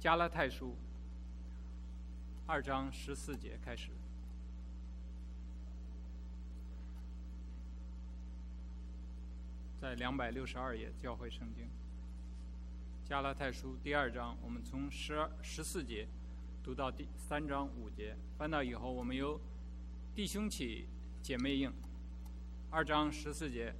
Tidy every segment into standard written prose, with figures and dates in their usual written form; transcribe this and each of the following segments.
加拉太书2章14节开始。在262页教会圣经，加拉太书第2章，我们从14节读到第3章5节。翻到以后，我们由弟兄起，姐妹应。2章14节，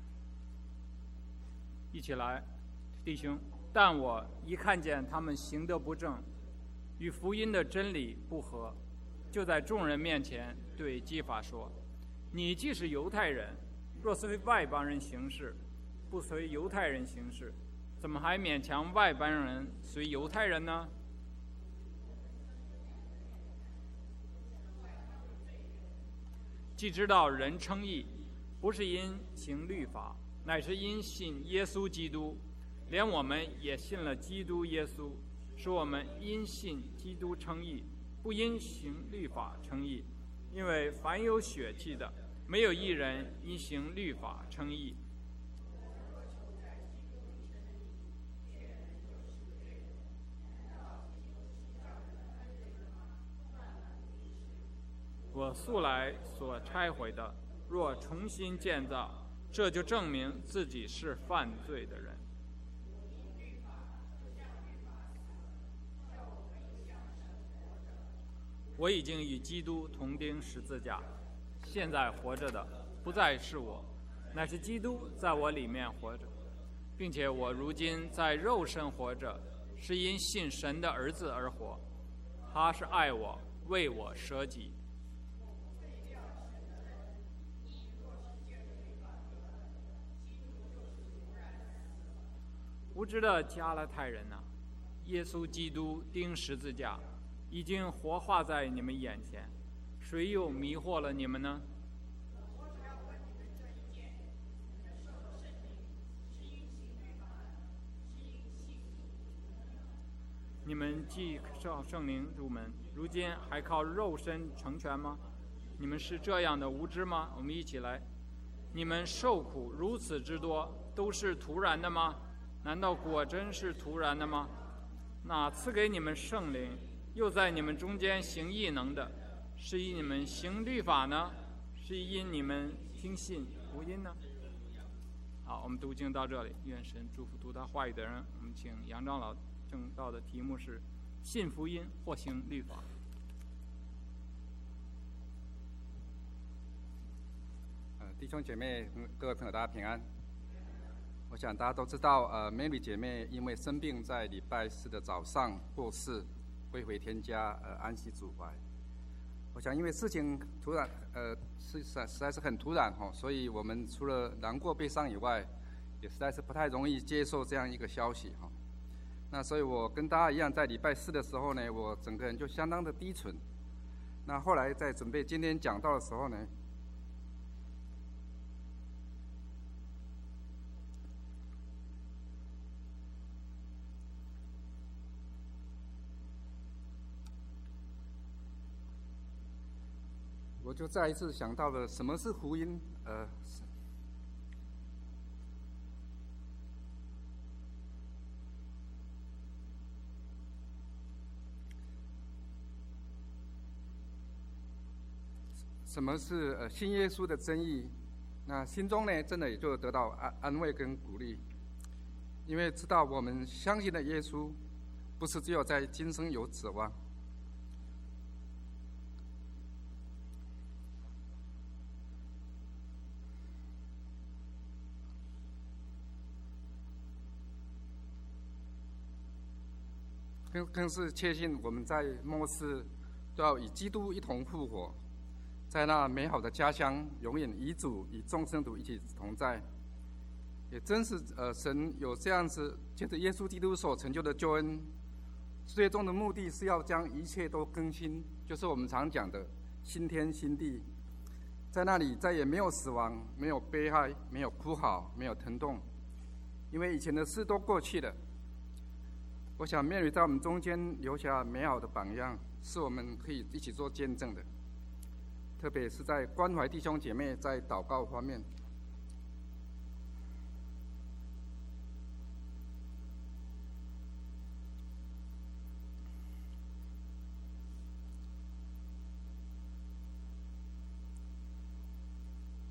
一起来，弟兄。但我一看见他们行得不正，与福音的真理不合，就在众人面前对基法说：你既是犹太人，若随外邦人行事，不随犹太人行事，怎么还勉强外邦人随犹太人呢？既知道人称义，不是因行律法，乃是因信耶稣基督，连我们也信了基督耶稣，使我们因信基督称义，不因行律法称义。因为凡有血气的，没有一人因行律法称义。我素来所拆毁的，若重新建造，这就证明自己是犯罪的人。我已经与基督同钉十字架，现在活着的不再是我，乃是基督在我里面活着，并且我如今在肉身活着，是因信神的儿子而活。他是爱我，为我舍己。无知的加拉太人啊，耶稣基督钉十字架已经活化在你们眼前，谁又迷惑了你们呢？你们既靠圣灵入门，如今还靠肉身成全吗？你们是这样的无知吗？我们一起来。你们受苦如此之多，都是徒然的吗？难道果真是徒然的吗？那赐给你们圣灵，又在你们中间行异能的，是因你们行律法呢，是因你们听信福音呢？好，我们读经到这里，愿神祝福读他话语的人。我们请杨长老正道的题目是信福音或行律法。 弟兄姐妹、各位朋友，大家平安。我想大家都知道，Mary 姐妹因为生病，在礼拜4的早上过世，归回天家，安息主怀。我想因为事情突然，实在是很突然所以我们除了难过悲伤以外，也实在是不太容易接受这样一个消息那所以我跟大家一样，在礼拜4的时候呢，我整个人就相当的低沉。那后来在准备今天讲道的时候呢，我就再一次想到了什么是福音，什么是信耶稣的真意。那心中呢，真的也就得到安慰跟鼓励，因为知道我们相信的耶稣，不是只有在今生有指望。更是确信我们在末世都要与基督一同复活，在那美好的家乡永远与主与众圣徒一起同在。也真是神有这样子借着耶稣基督所成就的救恩，最终的目的是要将一切都更新，就是我们常讲的新天新地。在那里再也没有死亡，没有悲哀，没有哭嚎，没有疼痛，因为以前的事都过去了。我想 Mary 在我们中间留下美好的榜样，是我们可以一起做见证的，特别是在关怀弟兄姐妹在祷告方面。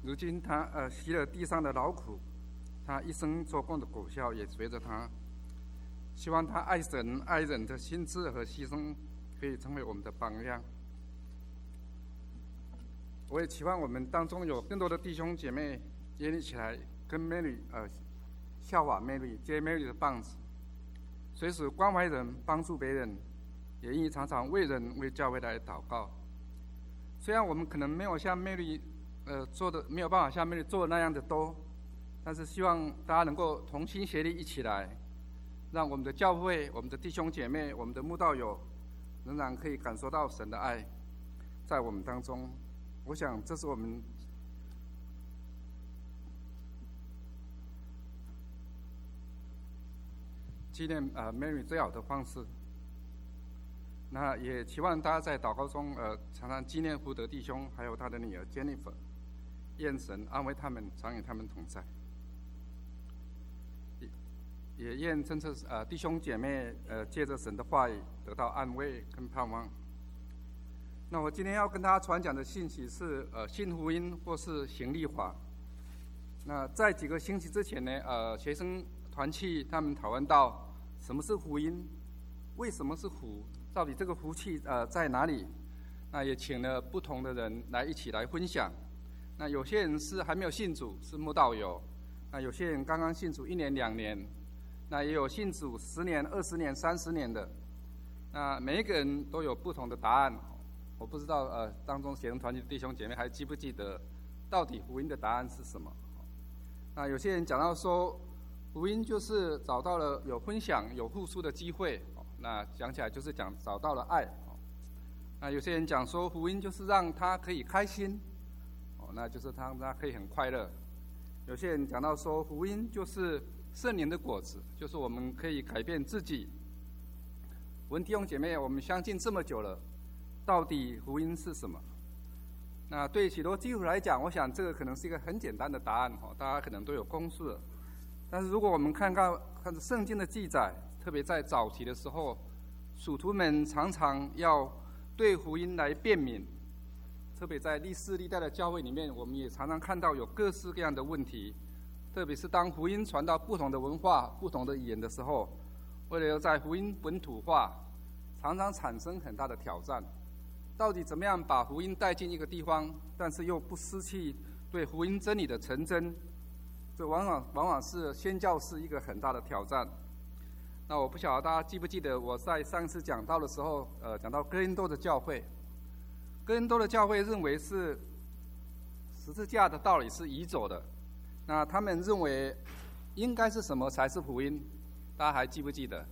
如今他吸了地上的劳苦，他一生做工的果效也随着他。希望他爱神爱人的心志和牺牲可以成为我们的榜样。我也期望我们当中有更多的弟兄姐妹也一起来跟 Mary 效法 Mary 接 Mary 的棒子，随时关怀人帮助别人，也应常常为人为教会来祷告。虽然我们可能没有像 Mary 做的没有办法像 Mary 做的那样的多，但是希望大家能够同心协力一起来，让我们的教会、我们的弟兄姐妹、我们的慕道友仍然可以感受到神的爱在我们当中。我想这是我们纪念Mary 最好的方式。那也期望大家在祷告中常常纪念福德弟兄还有他的女儿 Jennifer， 愿神安慰他们，常与他们同在。也愿真正弟兄姐妹借着神的话语得到安慰跟盼望。那我今天要跟大家传讲的信息是信福音或是行律法。那在几个星期之前呢，学生团契他们讨论到什么是福音，为什么是福，到底这个福气在哪里？那也请了不同的人来一起来分享。那有些人是还没有信主，是慕道友；那有些人刚刚信主1年2年，那也有信主10年、20年、30年的。那每一个人都有不同的答案。我不知道当中学生团体的弟兄姐妹还记不记得到底福音的答案是什么？那有些人讲到说，福音就是找到了有分享、有付出的机会，那讲起来就是找到了爱。那有些人讲说，福音就是让他可以开心，那就是他可以很快乐。有些人讲到说，福音就是圣灵的果子，就是我们可以改变自己。我们弟兄姐妹，我们相信这么久了，到底福音是什么？那对许多基督徒来讲，我想这个可能是一个很简单的答案，大家可能都有公式了。但是如果我们看圣经的记载，特别在早期的时候，属徒们常常要对福音来辩明，特别在历世历代的教会里面，我们也常常看到有各式各样的问题。特别是当福音传到不同的文化、不同的语言的时候，为了要在福音本土化，常常产生很大的挑战。到底怎么样把福音带进一个地方，但是又不失去对福音真理的成真？这往往是宣教士一个很大的挑战。那我不晓得大家记不记得我在上次讲到的时候，讲到哥林多的教会。哥林多的教会认为是十字架的道理是移走的，那他们认为应该是什么才是福音？大家还记不记得？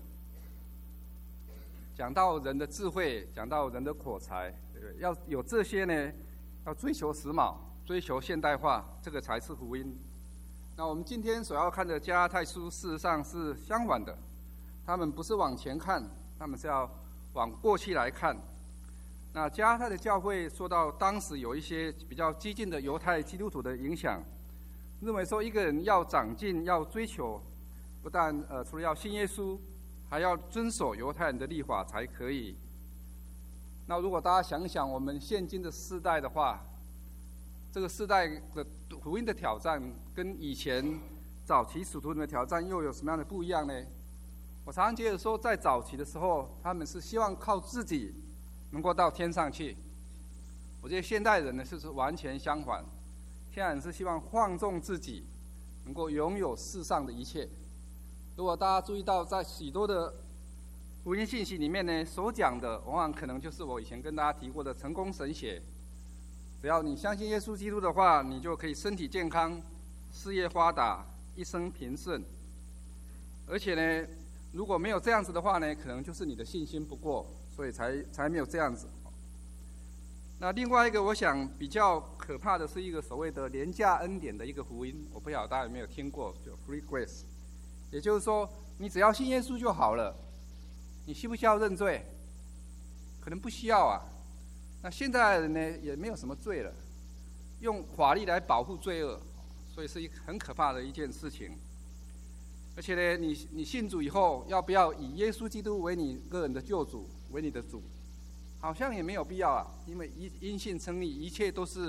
讲到人的智慧，讲到人的口才，要有这些呢，要追求时髦，追求现代化，这个才是福音。那我们今天所要看的加拉太书，事实上是相反的，他们不是往前看，他们是要往过去来看。那加拉太的教会受到当时有一些比较激进的犹太基督徒的影响，认为说一个人要长进，要追求，不但除了要信耶稣，还要遵守犹太人的律法才可以。那如果大家想想我们现今的世代的话，这个世代的福音的挑战跟以前早期使徒人的挑战又有什么样的不一样呢？我常常觉得说，在早期的时候，他们是希望靠自己能够到天上去。我觉得现代人呢是完全相反，现在人是希望放纵自己，能够拥有世上的一切。如果大家注意到，在许多的福音信息里面呢，所讲的往往可能就是我以前跟大家提过的成功神学。只要你相信耶稣基督的话，你就可以身体健康、事业发达、一生平顺。而且呢，如果没有这样子的话呢，可能就是你的信心不够，所以才没有这样子。那另外一个我想比较可怕的是一个所谓的廉价恩典的一个福音，我不晓得大家有没有听过，就 free grace。也就是说，你只要信耶稣就好了，你需不需要认罪？可能不需要啊。那现在的人呢，也没有什么罪了，用法律来保护罪恶，所以是一个很可怕的一件事情。而且呢，你信主以后，要不要以耶稣基督为你个人的救主，为你的主？好像也没有必要啊，因为因信称义，一切都是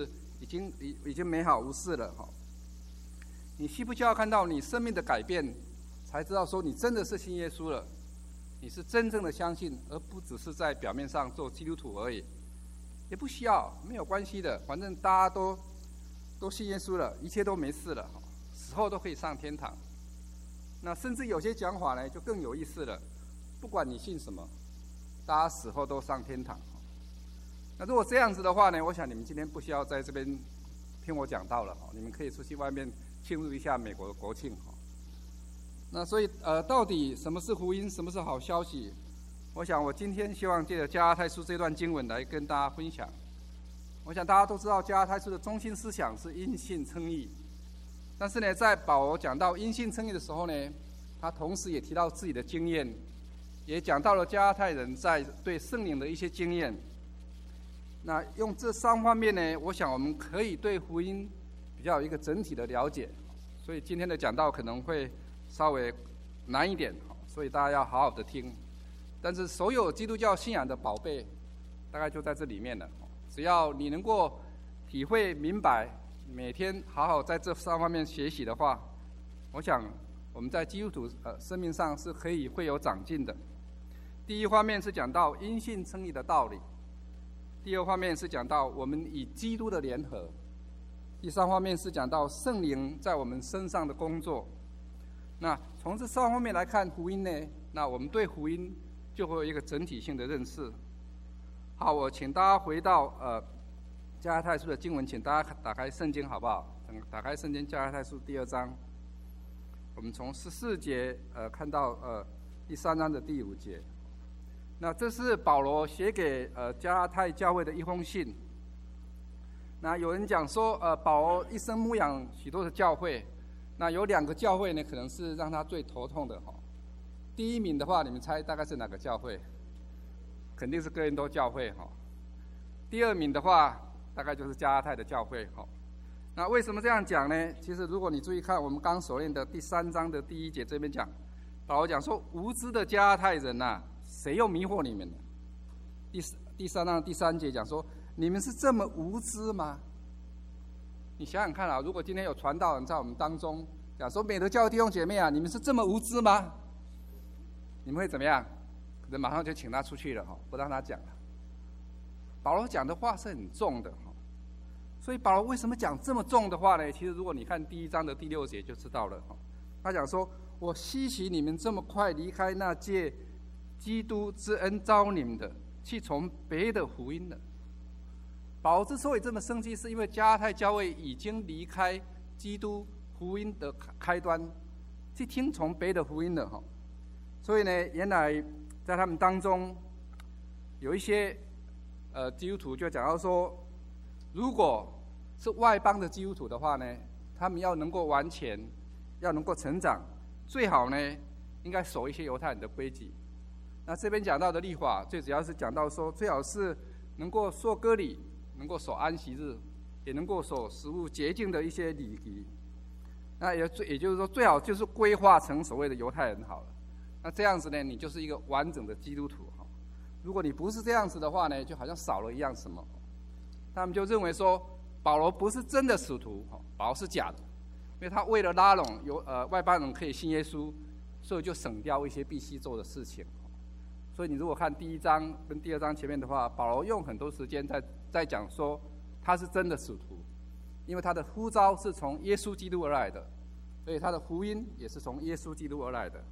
已经美好无事了哈。你需不需要看到你生命的改变，才知道说你真的是信耶稣了？你是真正的相信，而不只是在表面上做基督徒而已。也不需要，没有关系的，反正大家都信耶稣了，一切都没事了，死后都可以上天堂。那甚至有些讲法呢，就更有意思了。不管你信什么，大家死后都上天堂。那如果这样子的话呢，我想你们今天不需要在这边听我讲道了，你们可以出去外面庆祝一下美国的国庆。那所以到底什么是福音，什么是好消息？我想我今天希望借着加拉太书这段经文来跟大家分享。我想大家都知道加拉太书的中心思想是因信称义，但是呢，在保罗讲到因信称义的时候呢，他同时也提到自己的经验，也讲到了加拉太人在对圣灵的一些经验。那用这3方面呢，我想我们可以对福音比较有一个整体的了解。所以今天的讲道可能会稍微难一点，所以大家要好好的听。但是所有基督教信仰的宝贝，大概就在这里面了。只要你能够体会明白，每天好好在这3方面学习的话，我想我们在基督徒生命上是会有长进的。第一方面是讲到因信称义的道理，第二方面是讲到我们与基督的联合，第3方面是讲到圣灵在我们身上的工作。那从这3方面来看福音呢，那我们对福音就会有一个整体性的认识。好，我请大家回到加拉太书的经文，请大家打开圣经好不好？打开圣经加拉太书第2章，我们从14节看到第3章的第5节。那这是保罗写给加拉太教会的一封信。那有人讲说保罗一生牧养许多的教会，那有2个教会呢，可能是让他最头痛的哈。第一名的话，你们猜大概是哪个教会？肯定是哥林多教会哈。第2名的话，大概就是加拉太的教会哈。那为什么这样讲呢？其实如果你注意看我们刚所念的第3章的第1节，这边讲，保罗讲说无知的加拉太人呐，谁又迷惑你们呢？第3章第3节讲说，你们是这么无知吗？你想想看啊，如果今天有传道人在我们当中讲说，美德教会弟兄姐妹啊，你们是这么无知吗？你们会怎么样？可能马上就请他出去了哈，不让他讲了。保罗讲的话是很重的哈，所以保罗为什么讲这么重的话呢？其实如果你看第1章的第6节就知道了哈。他讲说，我稀奇你们这么快离开那借基督之恩召你们的，去从别的福音了。保罗之所以这么生气，是因为加拉太教会已经离开基督福音的开端，去听从别的福音了哈。所以呢，原来在他们当中有一些基督徒就讲到说，如果是外邦的基督徒的话呢，他们要能够完全，要能够成长，最好呢应该守一些犹太人的规矩。那这边讲到的律法，最主要是讲到说，最好是能够受割礼，能够守安息日，也能够守食物洁净的一些礼仪。那也就是说，最好就是规划成所谓的犹太人好了。那这样子呢，你就是一个完整的基督徒哈。如果你不是这样子的话呢，就好像少了一样什么。他们就认为说，保罗不是真的使徒，保罗是假的，因为他为了拉拢外邦人可以信耶稣，所以就省掉一些必须做的事情。所以你如果看第1章跟第2章前面的话，保罗用很多时间在讲说他是真的使徒，因为他的呼召是从耶稣基督而来的，所以他的福音也是从耶稣基督而来的。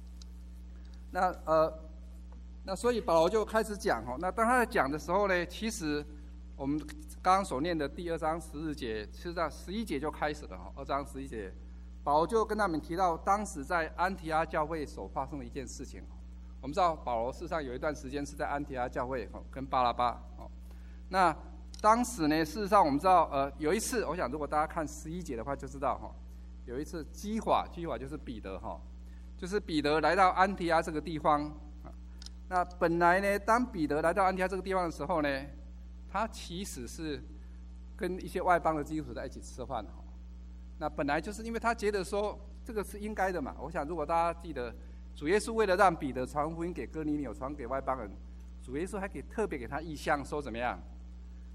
那所以保罗就开始讲哈。那当他在讲的时候呢，其实我们刚刚所念的第2章14节，其实在11节就开始了哈。2章11节，保罗就跟他们提到当时在安提阿教会所发生的一件事情。我们知道保罗事实上有一段时间是在安提阿教会跟巴拉巴。那当时呢，事实上我们知道有一次，我想如果大家看11节的话就知道哈，有一次基法就是彼得哈。就是彼得来到安提阿这个地方，那本来呢，当彼得来到安提阿这个地方的时候呢，他其实是跟一些外邦的基督徒在一起吃饭。那本来就是因为他觉得说这个是应该的嘛。我想如果大家记得，主耶稣为了让彼得传福音给哥尼流，传给外邦人，主耶稣还特别给他意象，说怎么样？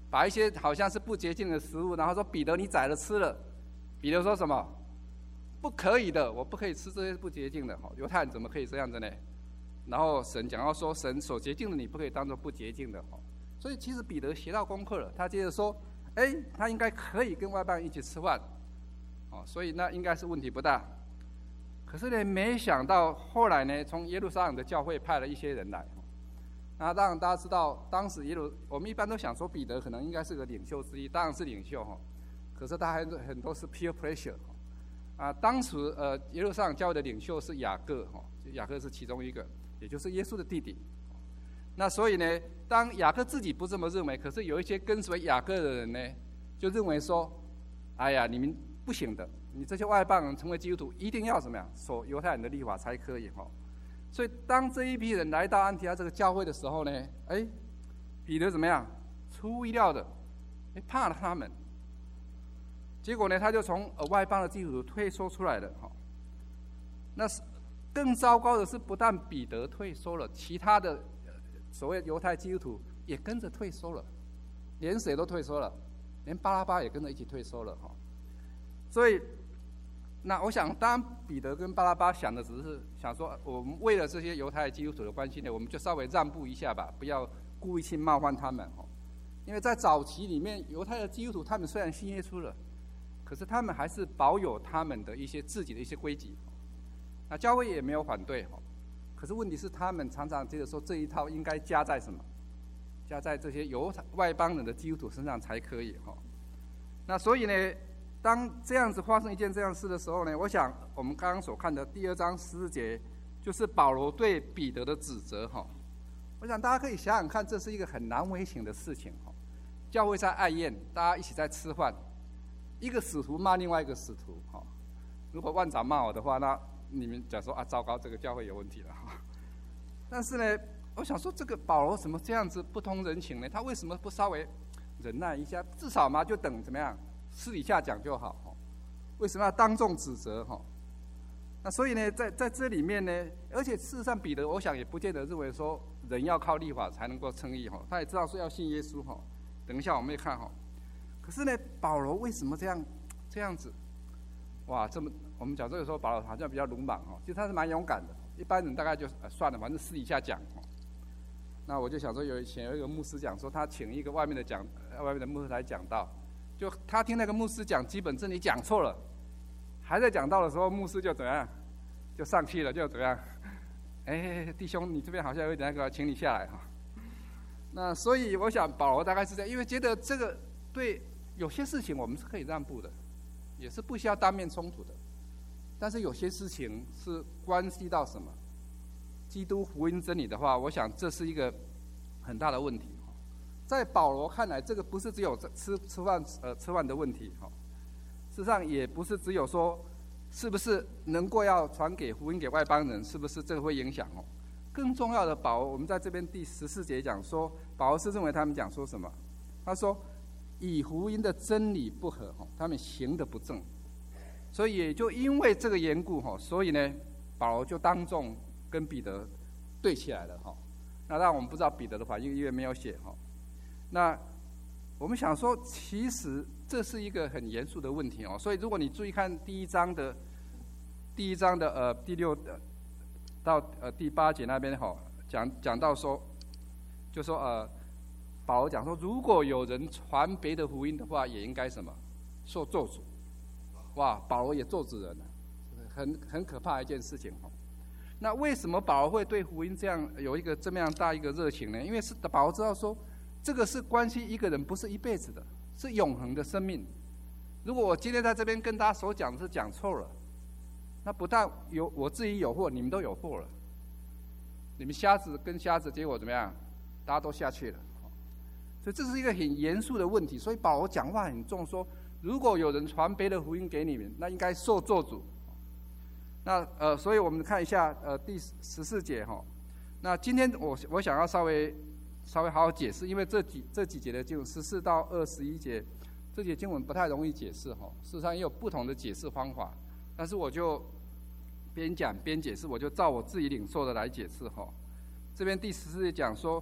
把一些好像是不洁净的食物，然后说彼得你宰了吃了，彼得说什么？不可以的，我不可以吃这些不洁净的。犹太人怎么可以这样子呢？然后神讲到说，神所洁净的你不可以当作不洁净的。所以其实彼得学到功课了，他接着说，他应该可以跟外邦人一起吃饭，所以那应该是问题不大。可是呢，没想到后来呢，从耶路撒冷的教会派了一些人来。那当然大家知道，当时我们一般都想说彼得可能应该是个领袖之一，当然是领袖可是他还很多是 peer pressure。当时耶路撒冷教会的领袖是雅各，雅各是其中一个，也就是耶稣的弟弟。那所以呢，当雅各自己不这么认为，可是有一些跟随雅各的人呢，就认为说，哎呀，你们不行的，你这些外邦人成为基督徒，一定要怎么样守犹太人的律法才可以。所以当这一批人来到安提阿这个教会的时候呢，彼得怎么样？出乎意料的，怕了他们。结果呢，他就从外邦的基督徒退缩出来了。那更糟糕的是，不但彼得退缩了，其他的所谓犹太基督徒也跟着退缩了，连谁都退缩了，连巴拉巴也跟着一起退缩了。所以，那我想，当然彼得跟巴拉巴想的只是想说，我们为了这些犹太基督徒的关系呢，我们就稍微让步一下吧，不要故意去冒犯他们。因为在早期里面，犹太的基督徒他们虽然信耶稣了，可是他们还是保有他们的一些自己的一些规矩。那教会也没有反对。可是问题是，他们常常觉得说这一套应该加在什么？加在这些外邦人的基督徒身上才可以。那所以呢，当这样子发生一件这样事的时候呢，我想我们刚刚所看的第2章14节，就是保罗对彼得的指责。我想大家可以想想看，这是一个很难为情的事情。教会在爱宴，大家一起在吃饭，一个使徒骂另外一个使徒。如果万长骂我的话，那你们讲说糟糕，这个教会有问题了。但是呢，我想说，这个保罗怎么这样子不通人情呢？他为什么不稍微忍耐一下？至少嘛，就等怎么样，私底下讲就好。为什么要当众指责？那所以呢，在这里面呢，而且事实上彼得，我想也不见得认为说人要靠律法才能够称义。他也知道说要信耶稣。等一下我们会看。可是呢，保罗为什么这样子？哇，这么我们讲这个时候，保罗好像比较鲁莽。其实他是蛮勇敢的。一般人大概就算了，反正私底下讲。那我就想说，以前有一个牧师讲说，他请一个外面的牧师来讲道，就他听那个牧师讲基本真理讲错了，还在讲道的时候，牧师就怎样，就上去了，就怎样，弟兄，你这边好像有点那个，请你下来。那所以我想保罗大概是这样，因为觉得这个对有些事情我们是可以让步的，也是不需要当面冲突的。但是有些事情是关系到什么基督福音真理的话，我想这是一个很大的问题。在保罗看来，这个不是只有吃饭的问题。事实上也不是只有说是不是能够要传给福音给外邦人，是不是这个会影响。更重要的，保罗我们在这边第14节讲说，保罗是认为他们讲说什么？他说以福音的真理不合，他们行得不正。所以也就因为这个缘故，所以呢，保罗就当众跟彼得对起来了。那当然我们不知道彼得的反应，因为没有写。那我们想说，其实这是一个很严肃的问题。所以如果你注意看第一章的第6到第8节那边，讲到说，就说保罗讲说，如果有人传别的福音的话，也应该什么受咒诅。哇，保罗也咒诅人了，很可怕的一件事情。那为什么保罗会对福音这样有一个这么样大一个热情呢？因为是保罗知道说，这个是关系一个人不是一辈子的，是永恒的生命。如果我今天在这边跟大家所讲的是讲错了，那不但有我自己有祸，你们都有祸了。你们瞎子跟瞎子，结果怎么样？大家都下去了。所以这是一个很严肃的问题。所以保罗讲话很重，说如果有人传别的福音给你们，那应该受咒诅。那所以我们看一下第14节。那今天我想要稍微好好解释，因为这几节的经文14到21节，这节经文不太容易解释。事实上也有不同的解释方法，但是我就边讲边解释，我就照我自己领受的来解释。这边第14节讲说，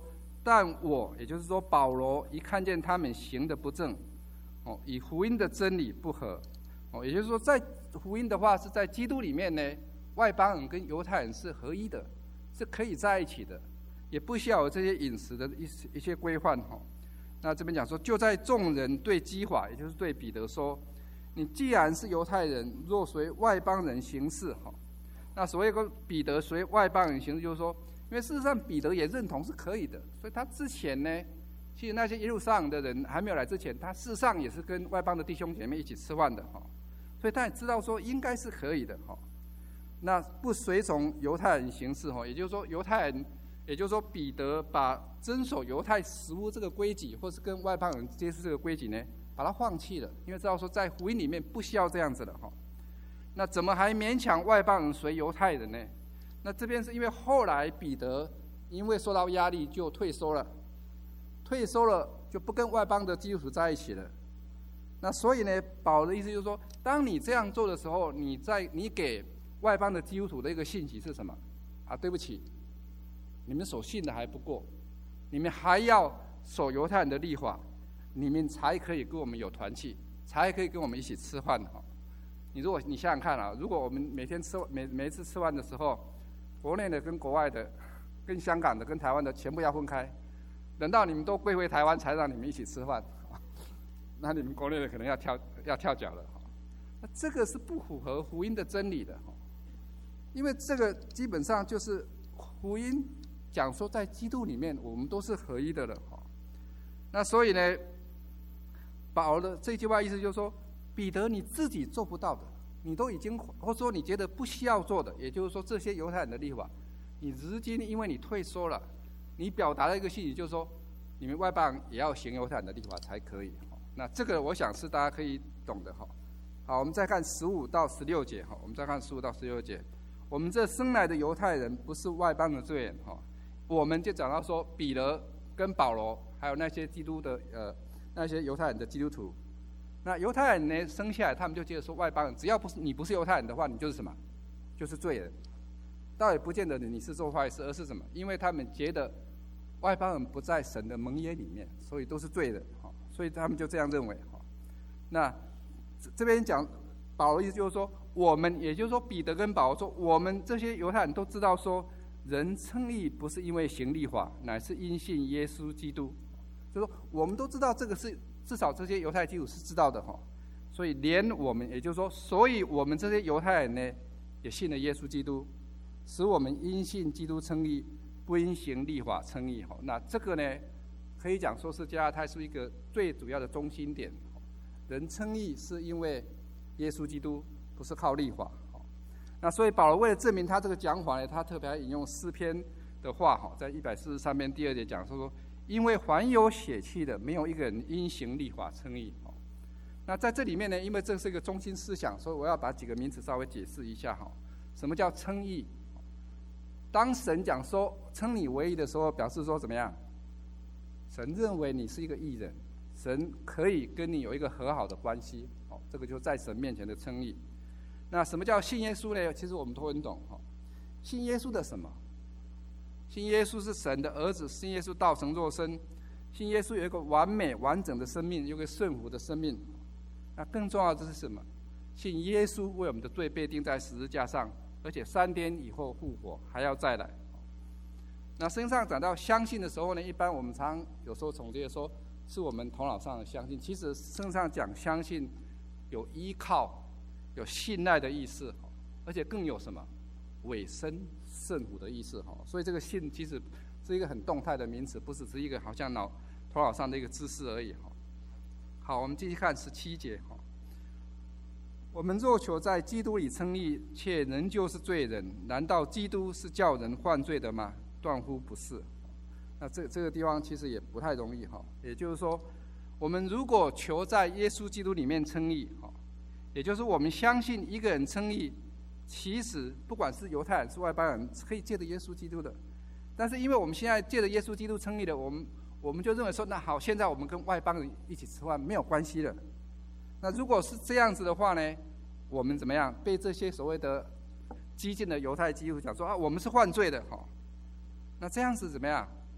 但我，也就是说保罗，一看见他们行的不正，与福音的真理不合，也就是说，在福音的话是在基督里面呢，外邦人跟犹太人是合一的，是可以在一起的，也不需要有这些饮食的一些规范。那这边讲说，就在众人对基法，也就是对彼得说，你既然是犹太人，若随外邦人行事，那所谓的彼得随外邦人行事，就是说，因为事实上彼得也认同是可以的，所以他之前呢，其实那些耶路撒冷的人还没有来之前，他事实上也是跟外邦的弟兄姐妹一起吃饭的，所以他也知道说应该是可以的。那不随从犹太人行事，也就是说犹太人，也就是说彼得把遵守犹太食物这个规矩，或是跟外邦人接触这个规矩呢，把它放弃了，因为知道说在福音里面不需要这样子的。那怎么还勉强外邦人随犹太人呢？那这边是因为后来彼得因为受到压力就退缩了就不跟外邦的基督徒在一起了。那所以呢，保罗的意思就是说，当你这样做的时候，你给外邦的基督徒的一个信息是什么？对不起，你们所信的还不够，你们还要守犹太人的律法，你们才可以跟我们有团契，才可以跟我们一起吃饭。如果你想想看如果我们每一次吃饭的时候，国内的跟国外的，跟香港的跟台湾的全部要分开，等到你们都归回台湾才让你们一起吃饭，那你们国内的可能要跳脚了。那这个是不符合福音的真理的，因为这个基本上就是福音讲说在基督里面我们都是合一的了。那所以呢，保罗的这句话意思就是说，彼得你自己做不到的，你都已经，或者说你觉得不需要做的，也就是说这些犹太人的律法，你如今因为你退缩了，你表达了一个信息，就是说你们外邦人也要行犹太人的律法才可以。那这个我想是大家可以懂的。好，我们再看15到16节。我们再看15到16节。我们这生来的犹太人不是外邦的罪人。我们就讲到说，彼得跟保罗还有那些基督的那些犹太人的基督徒，那犹太人呢生下来，他们就觉得说外邦人，只要你不是犹太人的话，你就是什么？就是罪人。倒也不见得你是做坏事，而是什么？因为他们觉得外邦人不在神的盟约里面，所以都是罪人。所以他们就这样认为。那这边讲保罗意思就是说，我们也就是说彼得跟保罗说，我们这些犹太人都知道说，人称义不是因为行律法，乃是因信耶稣基督。就是说我们都知道这个是至少这些犹太基督徒是知道的。所以连我们，也就是说，所以我们这些犹太人呢，也信了耶稣基督，使我们因信基督称义，不因行律法称义。那这个呢，可以讲说是加拉太书一个最主要的中心点。人称义是因为耶稣基督，不是靠律法。那所以保罗为了证明他这个讲法呢，他特别引用诗篇的话，在143篇第2节讲说，因为凡有血气的，没有一个人因行律法称义。那在这里面呢，因为这是一个中心思想，所以我要把几个名词稍微解释一下。什么叫称义？当神讲说称你为义的时候，表示说怎么样？神认为你是一个义人，神可以跟你有一个和好的关系。这个就在神面前的称义。那什么叫信耶稣呢？其实我们都很懂。信耶稣的什么？信耶稣是神的儿子，信耶稣道成肉身，信耶稣有一个完美完整的生命，有一个顺服的生命。那更重要的是什么？信耶稣为我们的罪被钉在十字架上，而且3天以后复活，还要再来。那圣经上讲到相信的时候呢，一般我们常有时候总结说是我们头脑上的相信，其实圣经上讲相信有依靠、有信赖的意思，而且更有什么委身顺服的意思。所以这个信其实是一个很动态的名词，不只是一个好像头脑上的一个知识而已。好，我们继续看17节。我们若求在基督里称义，却仍旧是罪人，难道基督是叫人犯罪的吗？断乎不是。那这个地方其实也不太容易。也就是说，我们如果求在耶稣基督里面称义，也就是我们相信一个人称义，其实不管是犹太人是外邦人，可以借着耶稣基督的。但是因为我们现在借着耶稣基督称义的，我们就认为说，那好，现在我们跟外邦人一起吃饭没有关系了。那如果是这样子的话呢，我们怎么样被这些所谓的激进的犹太基督徒讲说我们是犯罪的。那这样子怎么样？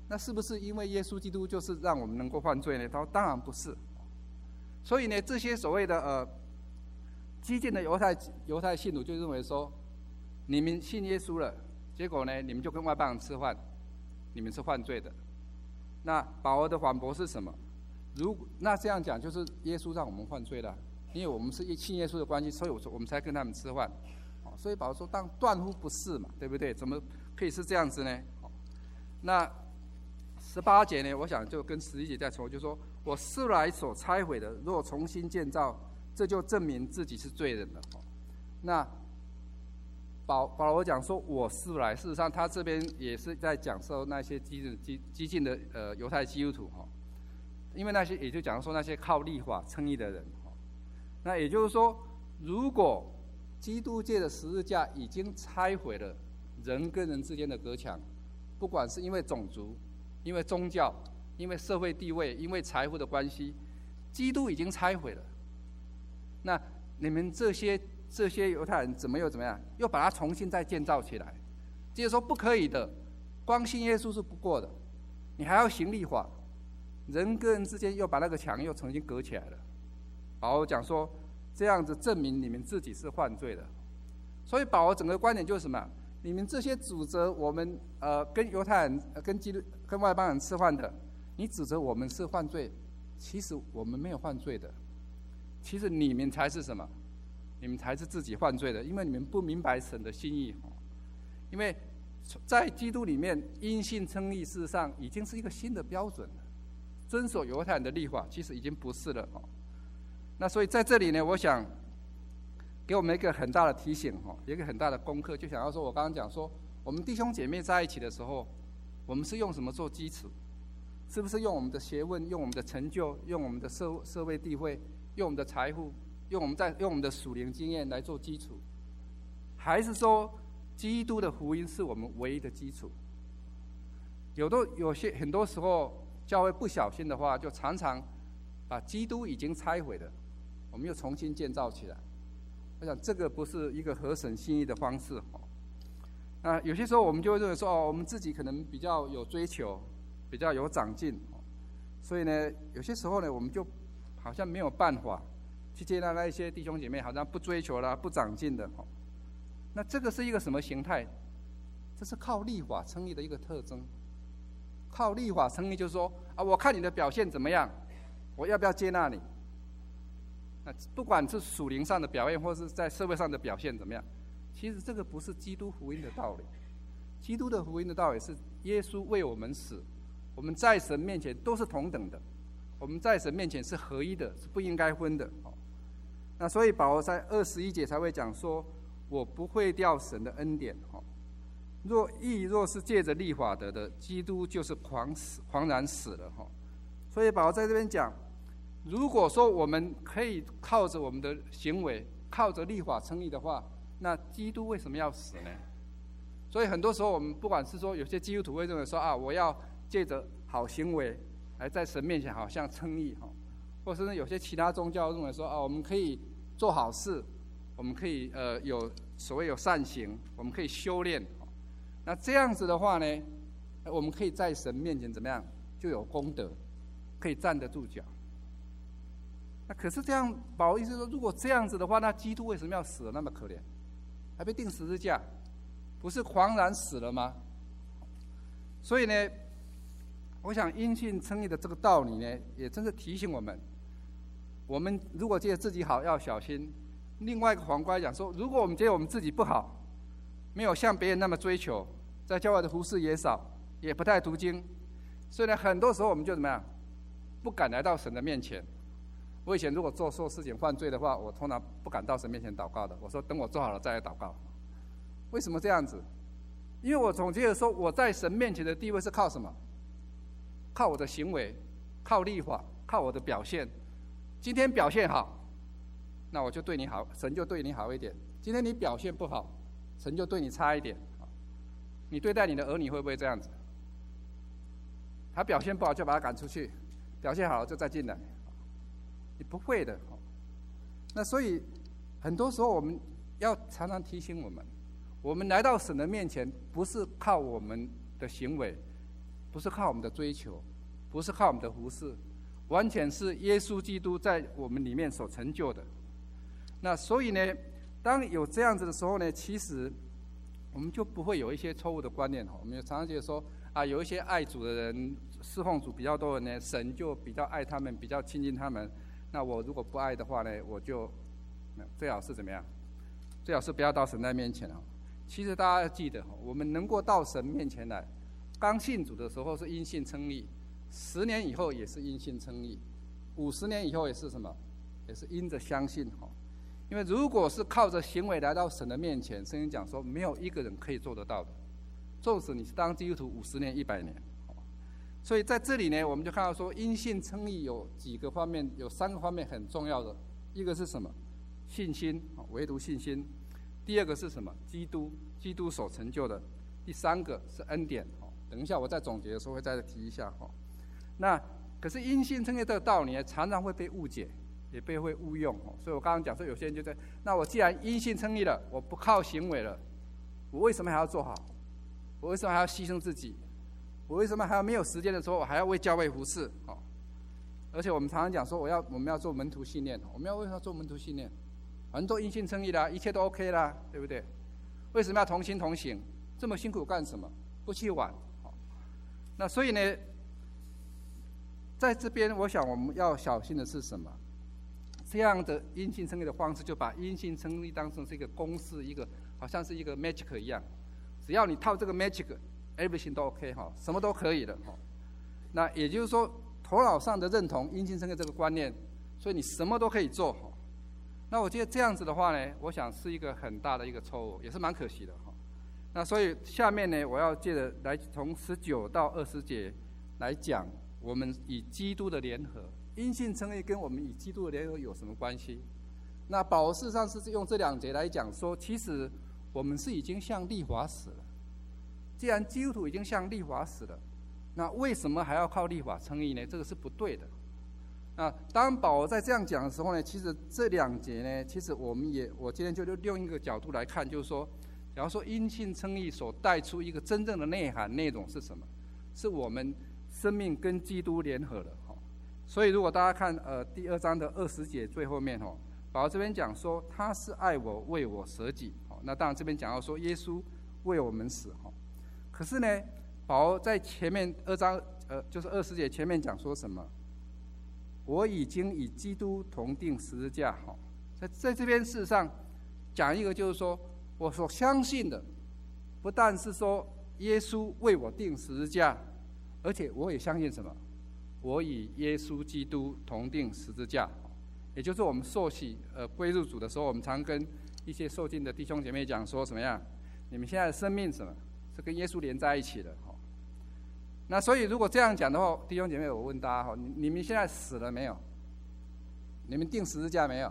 那是不是因为耶稣基督就是让我们能够犯罪呢？他说当然不是。所以呢，这些所谓的激进的犹太信徒就认为说，你们信耶稣了，结果呢，你们就跟外邦人吃饭，你们是犯罪的。那保罗的反驳是什么？那这样讲就是耶稣让我们犯罪了，因为我们是信耶稣的关系，所以我们才跟他们吃饭。所以保罗说，当断乎不是嘛，对不对？怎么可以是这样子呢？那18节呢，我想就跟11节再重，就说我素来所拆毁的，若重新建造，这就证明自己是罪人了。那保罗讲说我素来，事实上他这边也是在讲说那些激进的犹太基督徒，因为那些也就讲说那些靠律法称义的人。那也就是说，如果基督界的十字架已经拆毁了人跟人之间的隔墙，不管是因为种族、因为宗教、因为社会地位、因为财富的关系，基督已经拆毁了。那你们这些犹太人怎么样，又把它重新再建造起来？接着说不可以的，光信耶稣是不过的，你还要行律法，人跟人之间又把那个墙又重新隔起来了。保罗讲说，这样子证明你们自己是犯罪的。所以保罗整个观点就是什么？你们这些指责我们跟犹太人跟外邦人吃饭的，你指责我们是犯罪，其实我们没有犯罪的，其实你们才是什么？你们才是自己犯罪的，因为你们不明白神的心意。因为在基督里面，因信称义事实上已经是一个新的标准了，遵守犹太人的律法其实已经不是了。那所以在这里呢，我想给我们一个很大的提醒，一个很大的功课，就想要说，我刚刚讲说，我们弟兄姐妹在一起的时候，我们是用什么做基础？是不是用我们的学问、用我们的成就、用我们的社会地位、用我们的财富、用我们的属灵经验来做基础？还是说，基督的福音是我们唯一的基础？很多时候，教会不小心的话，就常常把基督已经拆毁的，我们又重新建造起来。我想这个不是一个合神心意的方式。那有些时候我们就会认为说，我们自己可能比较有追求，比较有长进，所以呢，有些时候呢，我们就好像没有办法去接纳那一些弟兄姐妹好像不追求啦、不长进的。那这个是一个什么形态？这是靠律法称义的一个特征。靠律法称义就是说我看你的表现怎么样，我要不要接纳你？那不管是属灵上的表现，或是在社会上的表现怎么样，其实这个不是基督福音的道理。基督的福音的道理是耶稣为我们死，我们在神面前都是同等的，我们在神面前是合一的，是不应该分的。那所以保罗在21节才会讲说，我不会掉神的恩典。若是借着律法得的，基督就是狂然死了。所以保罗在这边讲，如果说我们可以靠着我们的行为，靠着律法称义的话，那基督为什么要死呢？所以很多时候我们不管是说有些基督徒会认为说我要借着好行为来在神面前好像称义，或是有些其他宗教认为说我们可以做好事，我们可以有所谓有善行，我们可以修炼。那这样子的话呢，我们可以在神面前怎么样，就有功德，可以站得住脚。那可是这样，保罗意思说，如果这样子的话，那基督为什么要死得那么可怜，还被钉十字架，不是狂然死了吗？所以呢，我想因信称义的这个道理呢，也真是提醒我们，我们如果觉得自己好要小心。另外一个反过来讲说，如果我们觉得我们自己不好，没有像别人那么追求，在教会的服事也少，也不太读经，所以呢，很多时候我们就怎么样，不敢来到神的面前。我以前如果做错事情犯罪的话，我通常不敢到神面前祷告的。我说等我做好了再来祷告。为什么这样子？因为我总觉得说我在神面前的地位是靠什么？靠我的行为，靠律法，靠我的表现。今天表现好，那我就对你好，神就对你好一点。今天你表现不好，神就对你差一点。你对待你的儿女会不会这样子？他表现不好就把他赶出去，表现好了就再进来。你不会的。那所以很多时候我们要常常提醒我们来到神的面前，不是靠我们的行为， 不是靠我们的追求，不是靠我们的服事，完全是耶稣基督在我们里面所成就的。那所以呢，当有这样子的时候呢，其实我们就不会有一些错误的观念。我们常常觉得说啊，有一些爱主的人，侍奉主比较多的人呢，神就比较爱他们，比较亲近他们。那我如果不爱的话呢，我就最好是怎么样？最好是不要到神在面前。其实大家要记得，我们能够到神面前来，刚信主的时候是因信称义，10年以后也是因信称义，50年以后也是什么？也是因着相信。因为如果是靠着行为来到神的面前，圣经讲说没有一个人可以做得到的，纵使你是当基督徒50年100年。所以在这里呢，我们就看到说因信称义有几个方面，有3个方面很重要的。一个是什么？信心，唯独信心。第二个是什么？基督所成就的。第3个是恩典。等一下我在总结的时候会再提一下。那可是因信称义这个道理呢，常常会被误解，也会误用。所以我刚刚讲说，有些人就在那我既然因信称义了，我不靠行为了，我为什么还要做好？我为什么还要牺牲自己？我为什么还要没有时间的时候，我还要为教会服事？而且我们常常讲说，我们要做门徒训练。我们要为什么要做门徒训练？反正都因信称义啦，一切都 OK 啦，对不对？为什么要同心同行？这么辛苦干什么？不去玩。那所以呢，在这边我想我们要小心的是什么？这样的因信称义的方式，就把因信称义当成是一个公式，一个好像是一个 magic 一样，只要你套这个 magic。everything 都 OK 什么都可以的。那也就是说，头脑上的认同因信称义这个观念，所以你什么都可以做。那我觉得这样子的话呢，我想是一个很大的一个错误，也是蛮可惜的。那所以下面呢，我要借着来从19到20节来讲，我们以基督的联合，因信称义跟我们以基督的联合有什么关系？那保罗事实上是用这2节来讲说，其实我们是已经向律法死了。既然基督徒已经向律法死了，那为什么还要靠律法称义呢？这个是不对的。那当保罗在这样讲的时候呢，其实这2节呢，其实我今天就用一个角度来看，就是说，假如说因信称义所带出一个真正的内涵内容是什么？是我们生命跟基督联合了。所以如果大家看第2章的20节最后面，保罗这边讲说他是爱我，为我舍己。那当然这边讲到说耶稣为我们死。可是呢，保罗在前面2章就是20节前面讲说什么？我已经与基督同定十字架。在这边事实上讲一个，就是说我所相信的，不但是说耶稣为我定十字架，而且我也相信什么？我与耶稣基督同定十字架。也就是我们受洗归入主的时候，我们常跟一些受浸的弟兄姐妹讲说什么样？你们现在的生命什么？是跟耶稣连在一起的。那所以如果这样讲的话，弟兄姐妹，我问大家，你们现在死了没有？你们定十字架没有？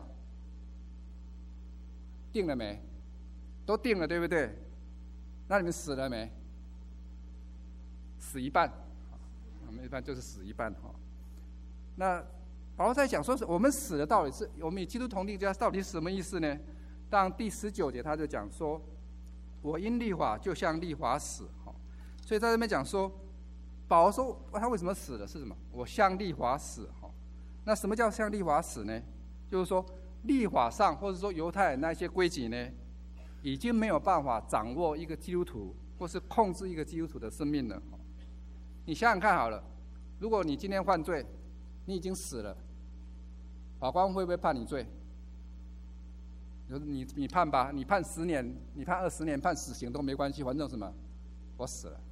定了没？都定了，对不对？那你们死了没？死一半，我们一般就是死一半。那保罗在讲说，我们死的到底是我们与基督同定，到底是什么意思呢？当第19节他就讲说，我因律法就像律法死。所以在这边讲说，保罗说他为什么死了？是什么？我向律法死。那什么叫向律法死呢？就是说律法上或者说犹太人那些规矩呢，已经没有办法掌握一个基督徒，或是控制一个基督徒的生命了。你想想看好了，如果你今天犯罪，你已经死了，法官会不会判你罪？你判吧，你判10年，你判20年，判死刑都没关系，反正什么，我死了。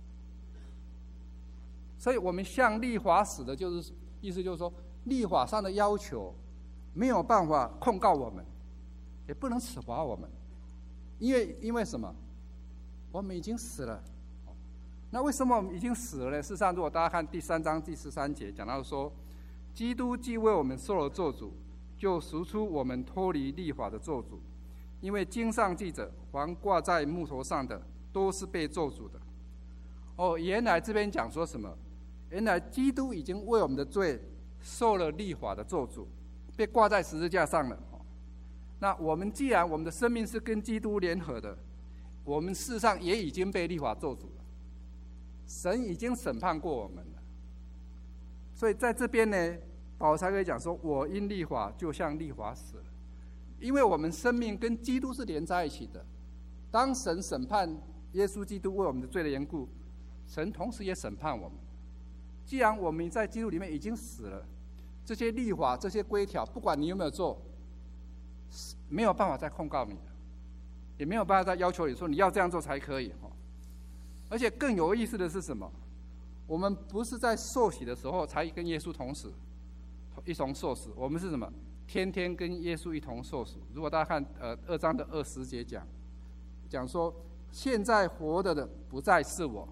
所以我们向律法死的，就是意思就是说，律法上的要求没有办法控告我们，也不能惩罚我们，因为什么？我们已经死了。那为什么我们已经死了呢？事实上，如果大家看第3章第13节，讲到说，基督既为我们受了咒诅，就赎出我们脱离律法的咒诅，因为经上记着，凡挂在木头上的，都是被咒诅的。原来这边讲说什么？原来基督已经为我们的罪受了律法的咒诅，被挂在十字架上了。那我们既然我们的生命是跟基督联合的，我们事实上也已经被律法咒诅了。 神已经审判过我们了。所以在这边呢，保罗才可以讲说，我因律法就像律法死了，因为我们生命跟基督是连在一起的。当神审判耶稣基督为我们的罪的缘故，神同时也审判我们。既然我们在基督里面已经死了，这些律法、这些规条，不管你有没有做，没有办法再控告你了，也没有办法再要求你说你要这样做才可以。而且更有意思的是什么？我们不是在受洗的时候才跟耶稣同死，一同受死，我们是什么？天天跟耶稣一同受死。如果大家看2章的20节讲说，现在活着的不再是我。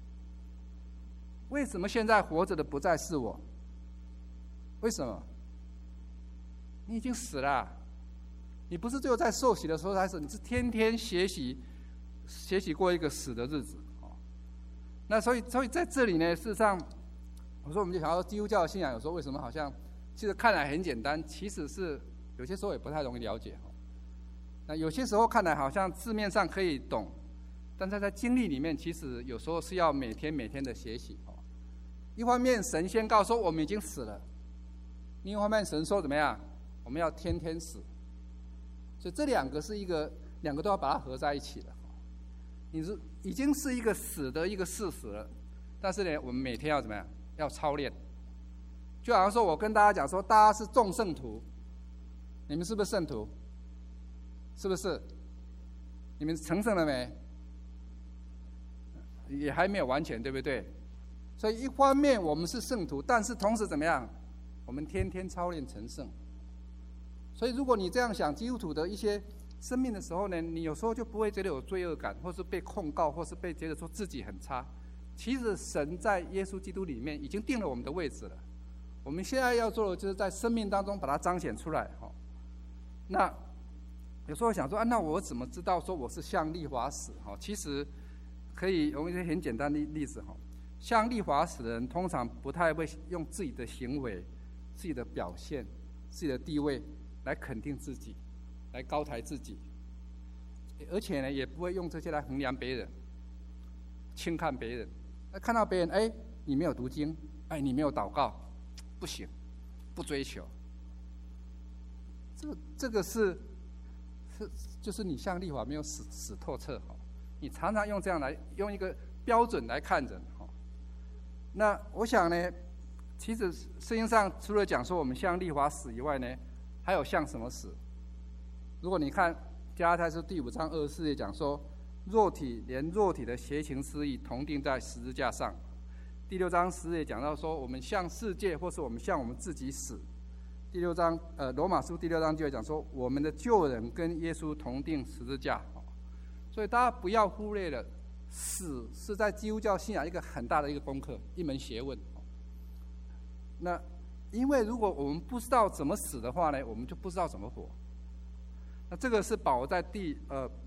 为什么现在活着的不再是我？为什么？你已经死了，你不是只有在受洗的时候才死，你是天天学习过一个死的日子。那所以在这里呢，事实上，我说我们就想到基督教的信仰，有时候为什么好像其实看来很简单，其实是有些时候也不太容易了解。那有些时候看来好像字面上可以懂，但是在经历里面，其实有时候是要每天的学习。一方面神宣告说我们已经死了，另一方面神说怎么样？我们要天天死。所以这两个都要把它合在一起的。你是已经是一个死的一个事实了，但是呢，我们每天要怎么样？要操练。就好像说我跟大家讲说，大家是众圣徒，你们是不是圣徒？是不是？你们成圣了没？也还没有完全，对不对？所以一方面我们是圣徒，但是同时怎么样？我们天天操练成圣。所以如果你这样想基督徒的一些生命的时候呢，你有时候就不会觉得有罪恶感，或是被控告，或是被觉得说自己很差。其实神在耶稣基督里面已经定了我们的位置了。我们现在要做的就是在生命当中把它彰显出来。那有时候想说，那我怎么知道说我是像律法死？其实可以用一些很简单的例子。像律法死的人，通常不太会用自己的行为、自己的表现、自己的地位来肯定自己，来高抬自己，而且呢，也不会用这些来衡量别人、轻看别人。看到别人，你没有读经，你没有祷告，不行，不追求。这个就是你像律法没有死透彻。你常常用这样来用一个标准来看人。那我想呢，其实圣经上除了讲说我们像律法死以外呢，还有像什么死？如果你看加拉太书第5章24节讲说，连肉体的邪情私欲同定在十字架上。第6章10节讲到说，我们向世界或是我们向我们自己死。第6章罗马书第6章就会讲说，我们的旧人跟耶稣同定十字架。所以大家不要忽略了，死是在基督教信仰一个很大的一个功课，一门学问。那因为如果我们不知道怎么死的话呢，我们就不知道怎么活。那这个是保罗在第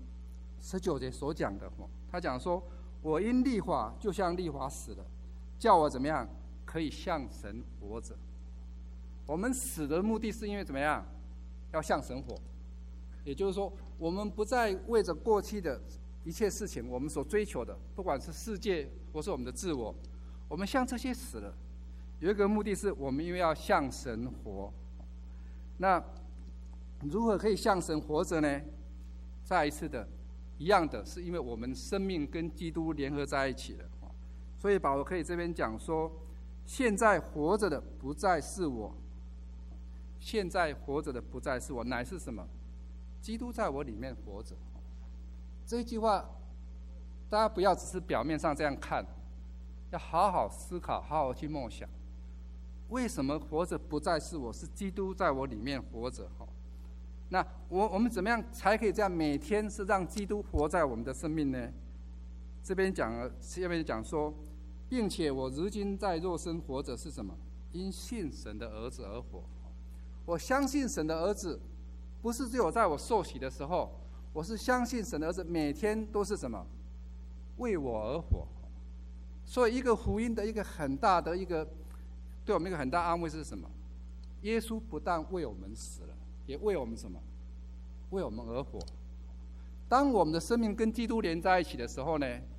19节所讲的。他讲说，我因律法就像律法死了，叫我怎么样可以向神活着。我们死的目的是因为怎么样？要向神活。也就是说，我们不再为着过去的一切事情，我们所追求的，不管是世界或是我们的自我，我们向这些死了。有一个目的是我们因为要向神活。那如何可以向神活着呢？再一次的，一样的，是因为我们生命跟基督联合在一起了。所以保罗可以这边讲说，现在活着的不再是我，现在活着的不再是我，乃是什么？基督在我里面活着。这一句话，大家不要只是表面上这样看，要好好思考，好好去梦想。为什么活着不再是我，是基督在我里面活着？那我们怎么样才可以这样每天是让基督活在我们的生命呢？这边讲说，并且我如今在肉身活着是什么？因信神的儿子而活。我相信神的儿子，不是只有在我受洗的时候，我是相信神的儿子每天都是什么？为我而活。所以一个福音的一个很大的一个对我们一个很大安慰是什么？耶稣不但为我们死了，也为我们什么？为我们而活。当我们的生命跟基督连在一起的时候呢，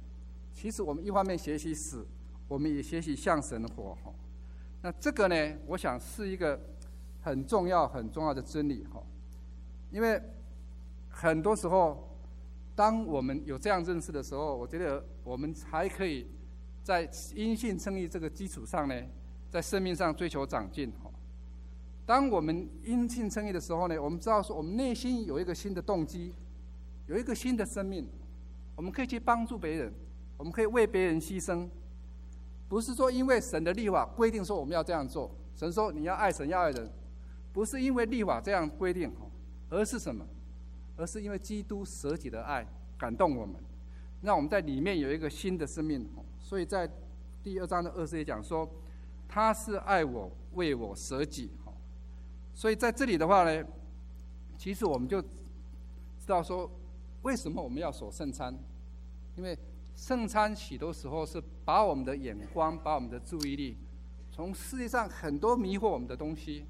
其实我们一方面学习死，我们也学习向神活。那这个呢，我想是一个很重要的真理。因为很多时候，当我们有这样认识的时候，我觉得我们才可以在因信称义这个基础上呢，在生命上追求长进。当我们因信称义的时候呢，我们知道说我们内心有一个新的动机，有一个新的生命，我们可以去帮助别人，我们可以为别人牺牲，不是说因为神的律法规定说我们要这样做，神说你要爱神要爱人，不是因为律法这样规定，而是什么？而是因为基督舍己的爱感动我们，让我们在里面有一个新的生命。所以在第2章的20节讲说，他是爱我，为我舍己。所以在这里的话呢，其实我们就知道说，为什么我们要守圣餐？因为圣餐许多时候是把我们的眼光、把我们的注意力，从世界上很多迷惑我们的东西，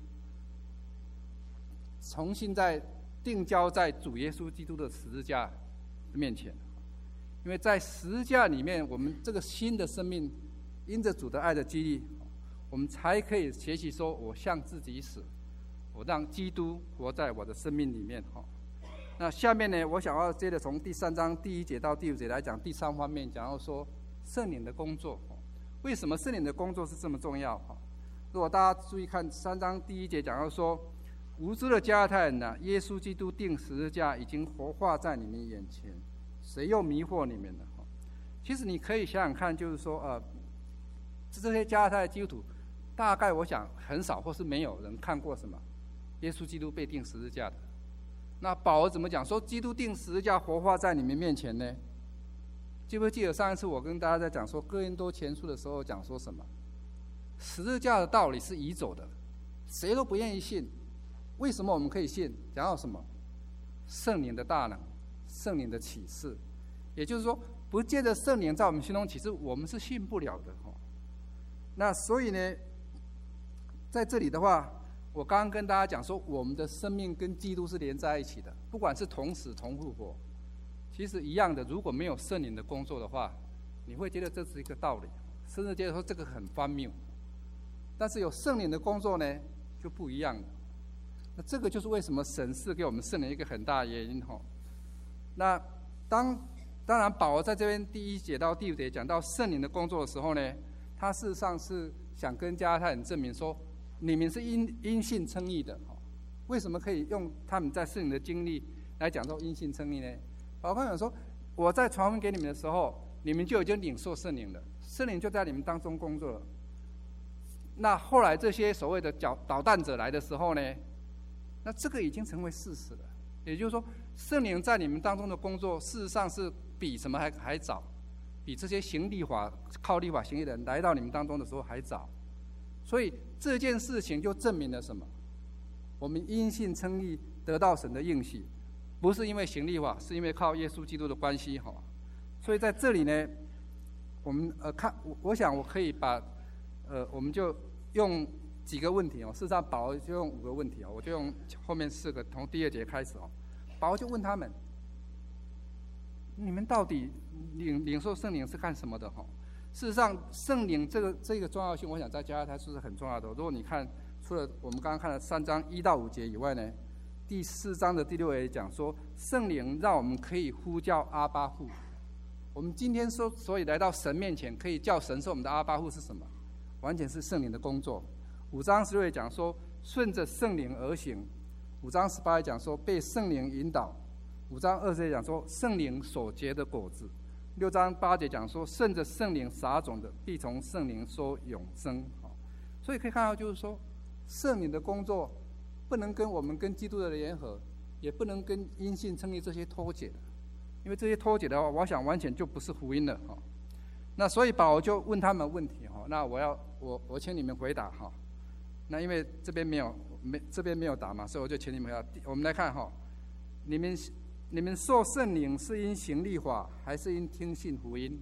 重新再定焦在主耶稣基督的十字架面前。因为在十字架里面，我们这个新的生命，因着主的爱的激励，我们才可以学习说，我向自己死，我让基督活在我的生命里面。那下面呢，我想要接着从第3章第1节到第5节来讲第3方面，讲到说圣灵的工作。为什么圣灵的工作是这么重要？如果大家注意看3章第1节，讲到说，无知的加拉太人啊，耶稣基督钉十字架已经活化在你们眼前，谁又迷惑你们呢？其实你可以想想看，就是说这些加拉太基督徒，大概我想很少或是没有人看过什么耶稣基督被钉十字架的。那保罗怎么讲说基督钉十字架活化在你们面前呢？记不记得上一次我跟大家在讲说哥林多前书的时候讲说什么？十字架的道理是移走的，谁都不愿意信。为什么我们可以信？讲到什么？圣灵的大能，圣灵的启示。也就是说，不借着圣灵在我们心中启示，我们是信不了的。那所以呢，在这里的话，我刚刚跟大家讲说，我们的生命跟基督是连在一起的，不管是同死同复活，其实一样的。如果没有圣灵的工作的话，你会觉得这是一个道理，甚至觉得说这个很荒谬。但是有圣灵的工作呢，就不一样了。那这个就是为什么神赐给我们圣灵一个很大的原因。那当然保罗在这边第1节到第5节讲到圣灵的工作的时候呢，他事实上是想跟加拉太人证明说，你们是因信称义的。为什么可以用他们在圣灵的经历来讲说因信称义呢？保罗讲说，我在传福音给你们的时候，你们就已经领受圣灵了，圣灵就在你们当中工作了。那后来这些所谓的捣蛋者来的时候呢，那这个已经成为事实了。也就是说，圣灵在你们当中的工作，事实上是比什么还早，比这些行律法、靠律法行义的人来到你们当中的时候还早。所以这件事情就证明了什么？我们因信称义得到神的应许，不是因为行律法，是因为靠耶稣基督的关系。所以在这里呢，我们我想我可以把我们就用几个问题。事实上保罗就用5个问题，我就用后面4个，从第2节开始。保罗就问他们，你们到底领受圣灵是干什么的？事实上，圣灵这个重要性，我想在加拉太书是很重要的。如果你看，除了我们刚刚看的3章1到5节以外呢，第4章的第6节讲说，圣灵让我们可以呼叫阿爸父。我们今天所以来到神面前，可以叫神是我们的阿爸父是什么？完全是圣灵的工作。5章16节讲说，顺着圣灵而行。5章18节讲说，被圣灵引导。5章20节讲说，圣灵所结的果子。6章8节讲说，顺着圣灵撒种的，必从圣灵收永生。所以可以看到，就是说，圣灵的工作不能跟我们跟基督的联合，也不能跟因信称义这些脱节的，因为这些脱节的话，我想完全就不是福音了。那所以保罗就问他们问题。那我请你们回答。那因为这边没有答嘛，所以我就请你们回答。我们来看你们受圣灵是因行律法，还是因听信福音？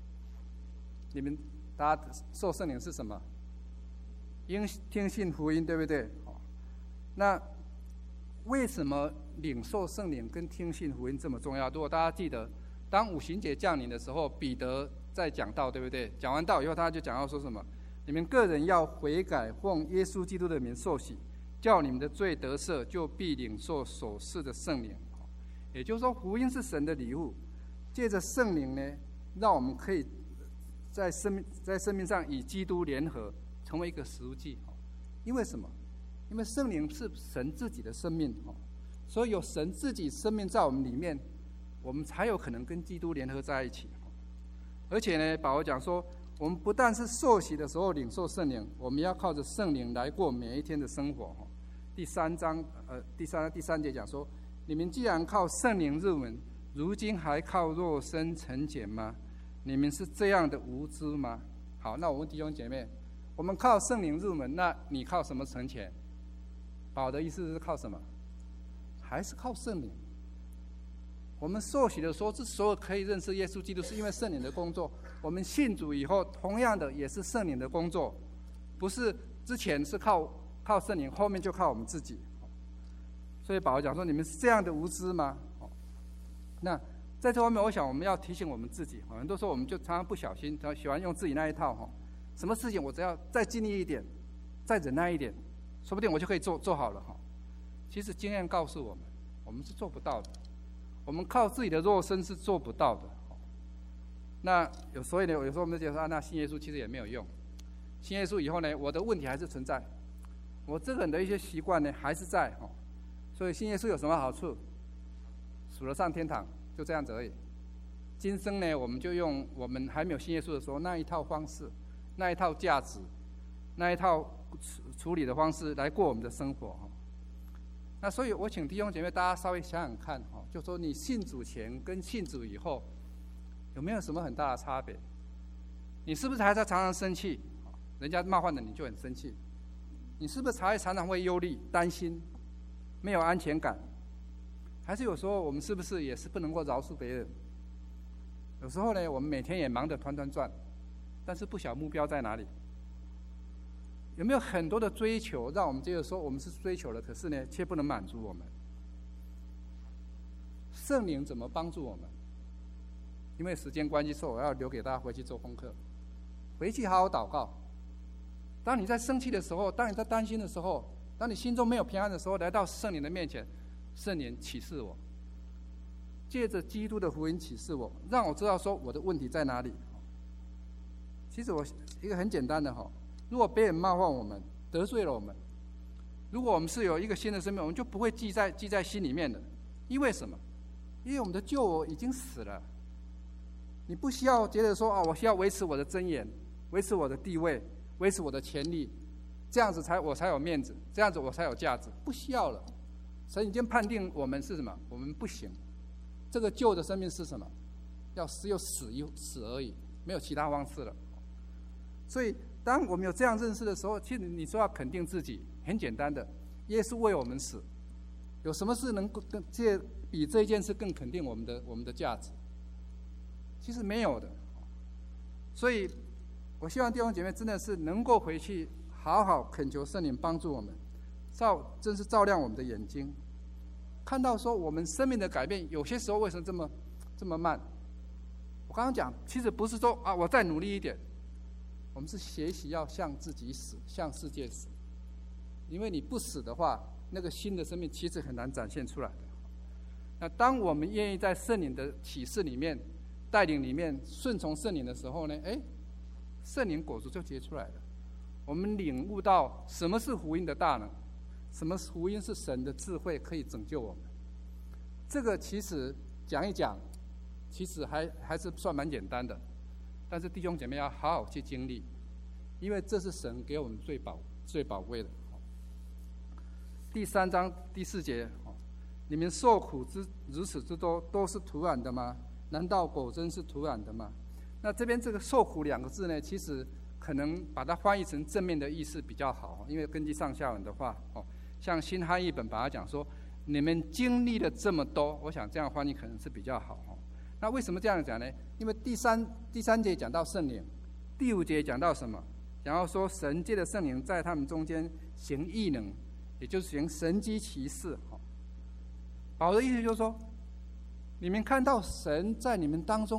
大家受圣灵是什么？因听信福音，对不对？那为什么领受圣灵跟听信福音这么重要？如果大家记得，当五旬节降临的时候，彼得在讲道，对不对？讲完道以后，他就讲到说什么？你们个人要悔改，奉耶稣基督的名受洗，叫你们的罪得赦，就必领受所赐的圣灵。也就是说，福音是神的礼物，借着圣灵呢，让我们可以在生命上与基督联合，成为一个实际。因为什么？因为圣灵是神自己的生命，所以有神自己生命在我们里面，我们才有可能跟基督联合在一起。而且呢，保罗讲说，我们不但是受洗的时候领受圣灵，我们要靠着圣灵来过每一天的生活。第三节讲说，你们既然靠圣灵入门，如今还靠肉身成茧吗？你们是这样的无知吗？好，那我问弟兄姐妹，我们靠圣灵入门，那你靠什么成茧？保罗的意思是靠什么？还是靠圣灵？我们受洗的时候之所以可以认识耶稣基督，是因为圣灵的工作。我们信主以后，同样的也是圣灵的工作，不是之前是靠圣灵，后面就靠我们自己。所以保罗讲说，你们是这样的无知吗？那在这方面，我想我们要提醒我们自己。很多时候我们就常常不小心，喜欢用自己那一套。什么事情我只要再尽力一点，再忍耐一点，说不定我就可以做好了。其实经验告诉我们，我们是做不到的。我们靠自己的肉身是做不到的。那所以呢，有时候我们就觉得说，那信耶稣其实也没有用。信耶稣以后呢，我的问题还是存在，我这个人的一些习惯呢还是在。所以信耶稣有什么好处？数得上天堂，就这样子而已。今生呢，我们就用我们还没有信耶稣的时候那一套方式、那一套价值、那一套处理的方式来过我们的生活。那所以我请弟兄姐妹大家稍微想想看，就说你信主前跟信主以后有没有什么很大的差别？你是不是还在常常生气？人家冒犯了你就很生气？你是不是常常会忧虑、担心，没有安全感？还是有时候我们是不是也是不能够饶恕别人？有时候呢，我们每天也忙得团团转，但是不晓目标在哪里。有没有很多的追求，让我们觉得说我们是追求了，可是呢，却不能满足我们？圣灵怎么帮助我们？因为时间关系，所以我要留给大家回去做功课，回去好好祷告。当你在生气的时候，当你在担心的时候，当你心中没有平安的时候，来到圣灵的面前，圣灵启示我，借着基督的福音启示我，让我知道说我的问题在哪里。其实我一个很简单的，如果别人冒犯我们，得罪了我们，如果我们是有一个新的生命，我们就不会记在心里面的。因为什么？因为我们的旧我已经死了。你不需要觉得说我需要维持我的尊严，维持我的地位，维持我的权利，这样子我才有面子，这样子我才有价值。不需要了。神已经判定我们是什么？我们不行。这个旧的生命是什么？要死就死而已，没有其他方式了。所以当我们有这样认识的时候，其实你说要肯定自己，很简单的，耶稣为我们死，有什么事能够比这件事更肯定我们的价值？其实没有的。所以我希望弟兄姐妹真的是能够回去好好恳求圣灵帮助我们，真是照亮我们的眼睛，看到说我们生命的改变，有些时候为什么这么慢？我刚刚讲，其实不是说我再努力一点。我们是学习要向自己死，向世界死。因为你不死的话，那个新的生命其实很难展现出来的。那当我们愿意在圣灵的启示里面、带领里面顺从圣灵的时候呢，圣灵果子就结出来了。我们领悟到什么是福音的大能，什么福音是神的智慧可以拯救我们。这个其实讲一讲，其实还是算蛮简单的。但是弟兄姐妹要好好去经历，因为这是神给我们最宝贵的。第3章第4节，你们受苦如此之多，都是徒然的吗？难道果真是徒然的吗？那这边这个受苦2个字呢，其实可能把它翻译成正面的意思比较好，因为根据上下文的话，像新汉译本把它讲说，你们经历了这么多，我想这样翻译可能是比较好。那为什么这样讲呢？因为第三节讲到圣灵，第5节讲到什么？讲到说神借的圣灵在他们中间行异能，也就是行神迹奇事。保罗的意思就是说，你们看到神在你们当中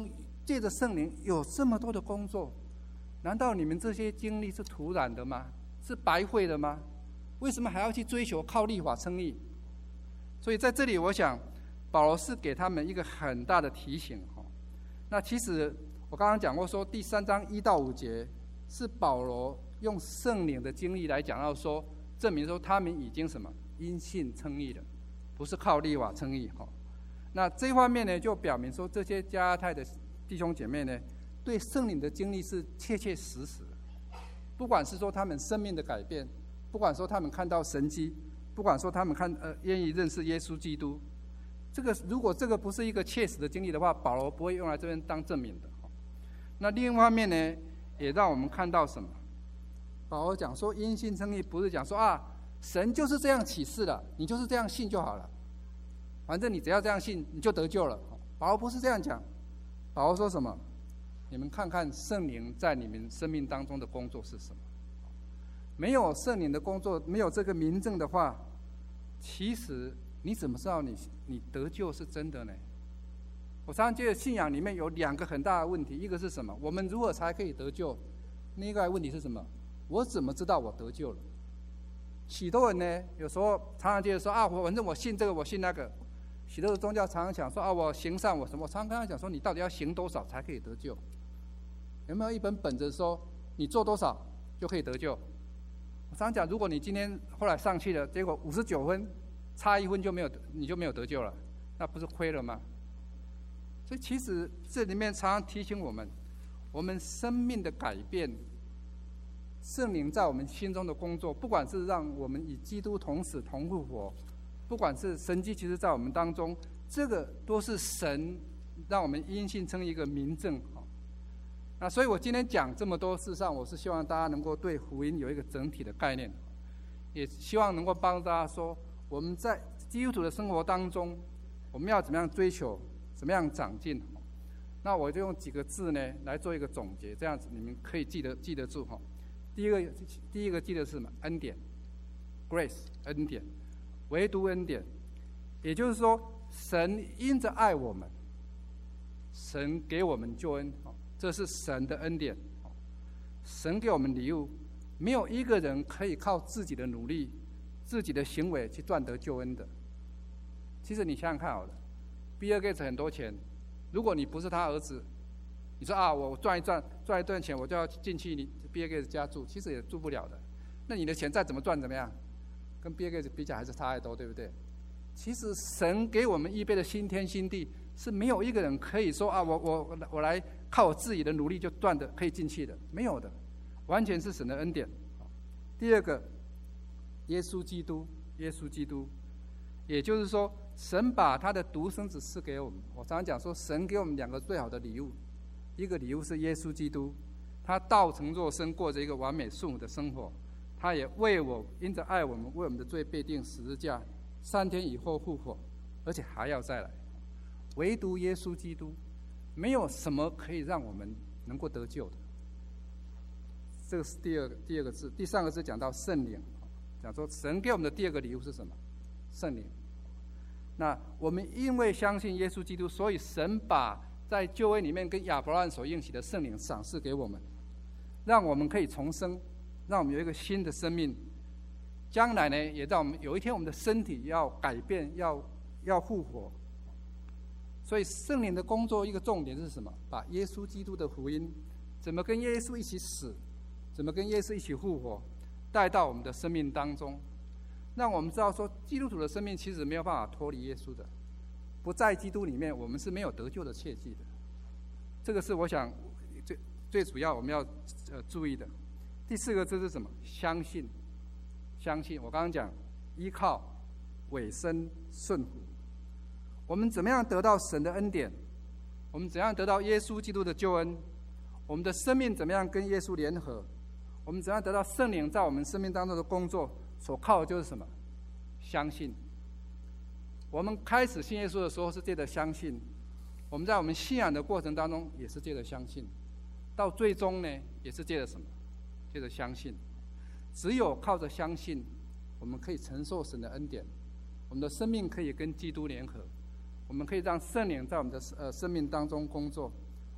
借着圣灵有这么多的工作，难道你们这些经历是徒然的吗？是白费的吗？为什么还要去追求靠律法称义？所以在这里，我想保罗是给他们一个很大的提醒。那其实我刚刚讲过说，第3章1到5节是保罗用圣灵的经历来讲到说，证明说他们已经什么因信称义了，不是靠律法称义。那这一方面呢，就表明说这些加拉太的弟兄姐妹呢，对圣灵的经历是切切实实的。不管是说他们生命的改变，不管说他们看到神迹，不管说他们愿意认识耶稣基督，如果这个不是一个切实的经历的话，保罗不会用来这边当证明的。那另一方面呢，也让我们看到什么？保罗讲说因信称义，不是讲说神就是这样启示了，你就是这样信就好了，反正你只要这样信，你就得救了。保罗不是这样讲，保罗说什么？你们看看圣灵在你们生命当中的工作是什么？没有圣灵的工作，没有这个明证的话，其实你怎么知道你得救是真的呢？我常常觉得信仰里面有2个很大的问题，一个是什么？我们如何才可以得救？另一个问题是什么？我怎么知道我得救了？许多人呢，有时候常常觉得说反正我信这个，我信那个。许多的宗教常常讲说我行善，我什么？我常常跟他讲说，你到底要行多少才可以得救？有没有一本本子说你做多少就可以得救？我常常讲，如果你今天后来上去了，结果59分，差1分你就没有得救了，那不是亏了吗？所以其实这里面常常提醒我们生命的改变，圣灵在我们心中的工作，不管是让我们与基督同死同复活，不管是神迹，其实在我们当中，这个都是神让我们因信称一个明证。那所以我今天讲这么多，事实上我是希望大家能够对福音有一个整体的概念，也希望能够帮大家说，我们在基督徒的生活当中，我们要怎么样追求，怎么样长进。那我就用几个字呢来做一个总结，这样子你们可以记得住。第一个记得是什么？恩典 ，grace， 恩典，唯独恩典。也就是说，神因着爱我们，神给我们救恩，这是神的恩典。神给我们礼物，没有一个人可以靠自己的努力、自己的行为去赚得救恩的。其实你想想看好了，比尔盖茨很多钱，如果你不是他儿子，你说我赚一段钱，我就要进去比尔盖茨家住，其实也住不了的。那你的钱再怎么赚怎么样？跟比尔盖茨比较还是差太多，对不对？其实神给我们预备的新天新地，是没有一个人可以说我来靠我自己的努力就赚的可以进去的，没有的，完全是神的恩典。第二个，耶稣基督，也就是说，神把他的独生子赐给我们。我常常讲说，神给我们2个最好的礼物，一个礼物是耶稣基督，他道成肉身，过着一个完美顺服的生活，他也因着爱我们，为我们的罪被钉十字架，3天以后复活，而且还要再来。唯独耶稣基督，没有什么可以让我们能够得救的。这个是第二个字。第3个字讲到圣灵，讲说神给我们的第2个礼物是什么？圣灵。那我们因为相信耶稣基督，所以神把在救恩里面跟亚伯拉罕所应许的圣灵赏赐给我们，让我们可以重生，让我们有一个新的生命。将来呢，也让我们有一天我们的身体要改变，要复活。所以圣灵的工作一个重点是什么？把耶稣基督的福音，怎么跟耶稣一起死，怎么跟耶稣一起复活，带到我们的生命当中，让我们知道说，基督徒的生命其实没有办法脱离耶稣的，不在基督里面，我们是没有得救的切记的。这个是我想最主要我们要注意的。第4个字是什么？相信。我刚刚讲，依靠、委身、顺服。我们怎么样得到神的恩典？我们怎样得到耶稣基督的救恩？我们的生命怎么样跟耶稣联合？我们怎样得到圣灵在我们生命当中的工作？所靠的就是什么？相信。我们开始信耶稣的时候是借着相信，我们在我们信仰的过程当中也是借着相信，到最终呢也是借着什么？借着相信。只有靠着相信，我们可以承受神的恩典，我们的生命可以跟基督联合，我们可以让圣灵在我们的生命当中工作，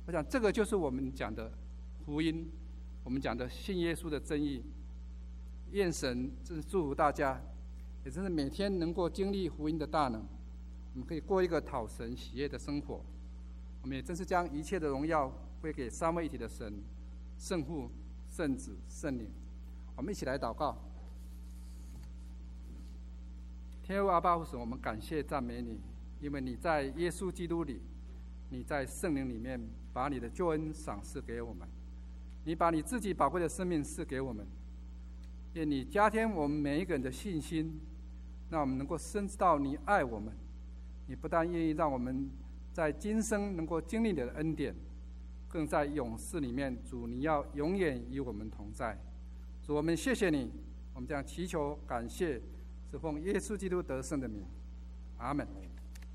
我想这个就是我们讲的福音，我们讲的信耶稣的真义。愿神真祝福大家，也真是每天能够经历福音的大能，我们可以过一个讨神喜悦的生活。我们也真是将一切的荣耀归给三位一体的神，圣父、圣子、圣灵。我们一起来祷告。天父阿爸父神，我们感谢赞美你，因为你在耶稣基督里，你在圣灵里面把你的救恩赏赐给我们，你把你自己宝贵的生命赐给我们。愿你加添我们每一个人的信心，让我们能够深知到你爱我们。你不但愿意让我们在今生能够经历你的恩典，更在永世里面，主你要永远与我们同在。主，我们谢谢你，我们这样祈求感谢，是奉耶稣基督得胜的名，阿们。